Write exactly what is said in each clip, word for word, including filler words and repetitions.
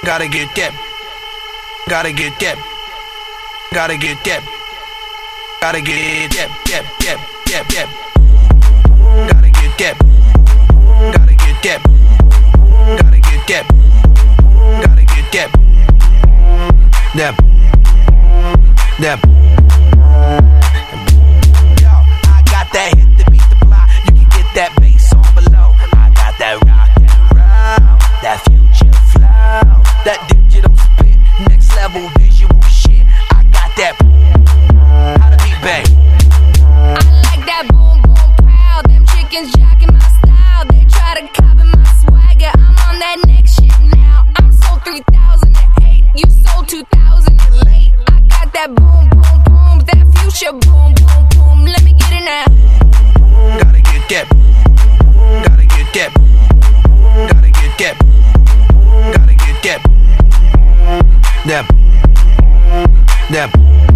Gotta get that. Gotta get that. Gotta get that. Gotta get that. That. That. That. That. Gotta get that. Gotta get that. Gotta get that. Gotta get that. That. That. Yo, I got that hit to beat the block. You can get that bass on below. I got that rock and roll, that future flow, that digital spit, next level visual shit. I got that. How to beat bang. I like that boom boom pow. Them chickens jacking my style. They try to copy my swagger. I'm on that next shit now. I'm sold three thousand eight. You sold two thousand eight. I got that boom boom boom. That future boom boom boom. Let me get it now. Gotta get that. Gotta get that. Gotta get that. Gotta get that. That. That.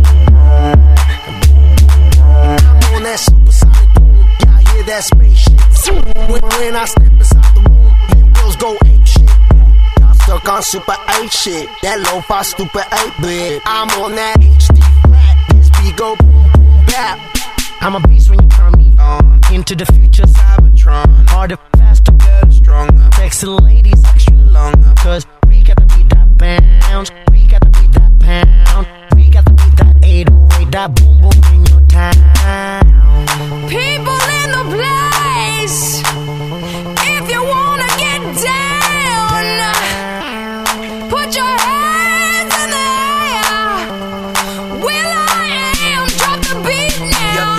I'm on that supersonic boom. Y'all hear that spaceship? When, when I step inside the room, them girls go ape shit. Y'all stuck on super eight shit. That lo-fi stupid eight bit. I'm on that H D flat. This beat go boom boom bap. I'm a beast when you turn me on. Into the future, Cybertron. Harder, faster, better, stronger. Sexy ladies, extra longer. Cause we got to beat that bounce. We got to beat that pound. We got to beat that eight oh eight. That boom boom in your town. People in the place. If you wanna get down, put your hands in the air. Will I am, drop the beat now.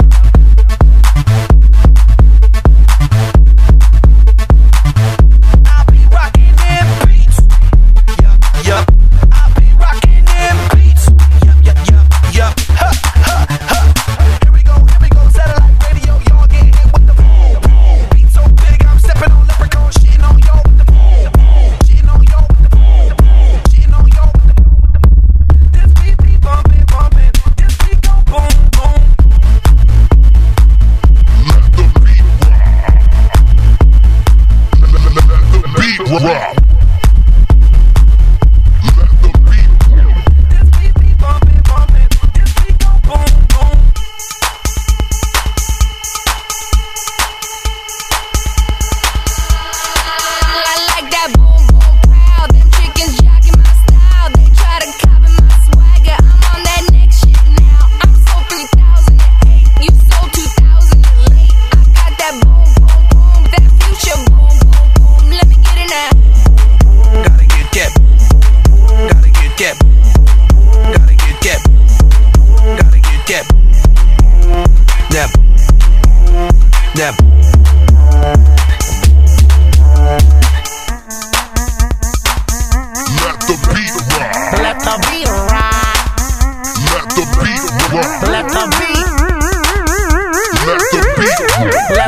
I'll be rocking them beats. Yup, yup. I'll be rocking them beats. Yup, yup, yup, yup. Ha, ha, ha. Here we go, here we go. Satellite radio, y'all get hit with the boom, boom. Beat so big, I'm stepping on leprechaun, shitting on y'all with the boom, boom. Shitting on y'all with the boom, boom. Shitting on y'all with the boom, with the boom. This beat be bumping, bumping. This beat go boom, boom. Let the beat rock. Let the beat rock. Let the beat rock. This beat be bumping, bumping. This beat go boom, boom. I like that boom boom pow. Them chickens jacking my style. They try to copy my swagger. I'm on that next shit now. I'm sold three thousand eight. You sold two thousand eight. I got that boom boom boom. That future boom boom boom. Let me get it now. Gotta get that. Gotta get that. Gotta get that. Gotta get that. That. That. Let the beat rock. Let the beat rock. Let the beat rock. Let the beat. Let the beat rock. Let